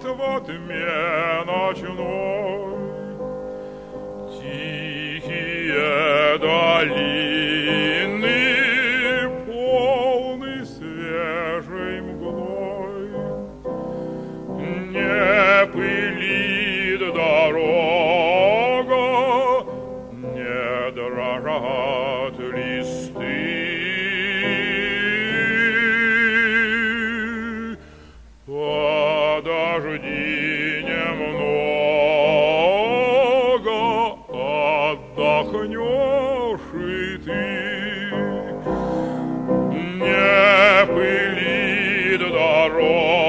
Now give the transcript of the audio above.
живет во тьме ночной. Тихие долины, полны свежей мглой, не пылит дорога, не дрожат листы. Подожди немного, отдохнешь и ты. Не пылит дорога,